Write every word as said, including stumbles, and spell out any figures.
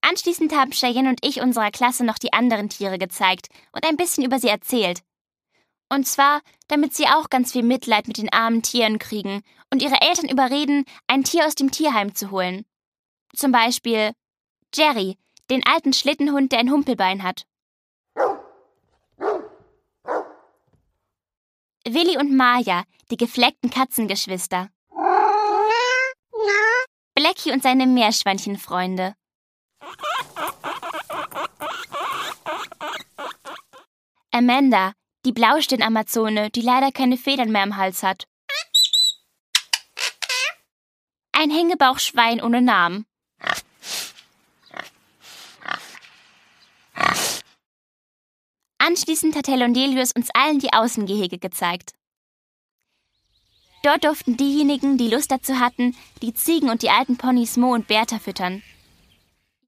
Anschließend haben Cheyenne und ich unserer Klasse noch die anderen Tiere gezeigt und ein bisschen über sie erzählt. Und zwar, damit sie auch ganz viel Mitleid mit den armen Tieren kriegen und ihre Eltern überreden, ein Tier aus dem Tierheim zu holen. Zum Beispiel Jerry, den alten Schlittenhund, der ein Humpelbein hat. Willi und Maya, die gefleckten Katzengeschwister. Blackie und seine Meerschweinchenfreunde. Amanda, die Blaustirn-Amazone, die leider keine Federn mehr am Hals hat. Ein Hängebauchschwein ohne Namen. Anschließend hat Helondelius uns allen die Außengehege gezeigt. Dort durften diejenigen, die Lust dazu hatten, die Ziegen und die alten Ponys Mo und Bertha füttern.